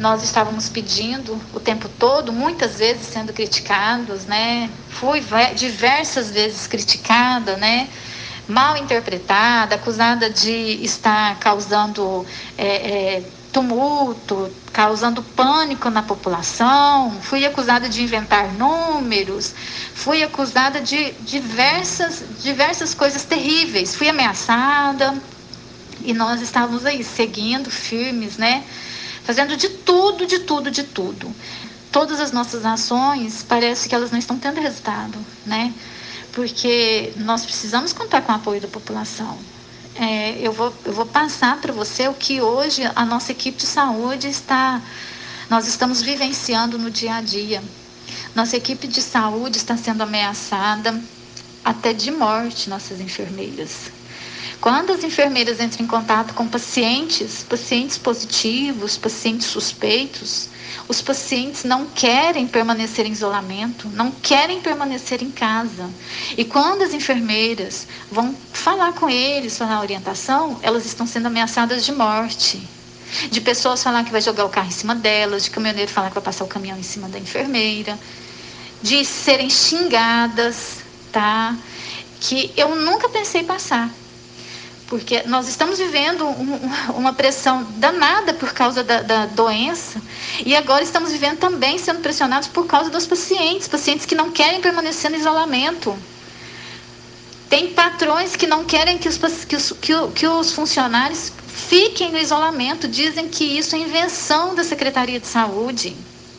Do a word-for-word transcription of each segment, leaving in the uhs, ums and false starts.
nós estávamos pedindo o tempo todo, muitas vezes sendo criticados, né? Fui diversas vezes criticada, né? Mal interpretada, acusada de estar causando é, é, tumulto, causando pânico na população, fui acusada de inventar números, fui acusada de diversas, diversas coisas terríveis, fui ameaçada, e nós estávamos aí seguindo firmes, né? Fazendo de tudo, de tudo, de tudo. Todas as nossas ações, parece que elas não estão tendo resultado, né? Porque nós precisamos contar com o apoio da população. É, eu, vou, eu vou passar para você o que hoje a nossa equipe de saúde está... Nós estamos vivenciando no dia a dia. Nossa equipe de saúde está sendo ameaçada até de morte, nossas enfermeiras. Quando as enfermeiras entram em contato com pacientes, pacientes positivos, pacientes suspeitos, os pacientes não querem permanecer em isolamento, não querem permanecer em casa. E quando as enfermeiras vão falar com eles, falar orientação, elas estão sendo ameaçadas de morte. De pessoas falar que vai jogar o carro em cima delas, de caminhoneiro falar que vai passar o caminhão em cima da enfermeira, de serem xingadas, tá? Que eu nunca pensei passar. Porque nós estamos vivendo um, uma pressão danada por causa da, da doença, e agora estamos vivendo também sendo pressionados por causa dos pacientes, pacientes que não querem permanecer no isolamento. Tem patrões que não querem que os, que os, que o, que os funcionários fiquem no isolamento, dizem que isso é invenção da Secretaria de Saúde.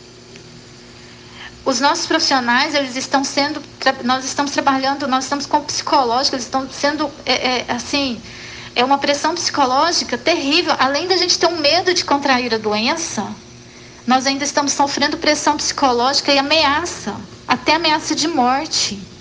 Os nossos profissionais, eles estão sendo, nós estamos trabalhando, nós estamos com psicológicos, eles estão sendo, é, é, assim, é uma pressão psicológica terrível. Além da gente ter um medo de contrair a doença, nós ainda estamos sofrendo pressão psicológica e ameaça, até ameaça de morte.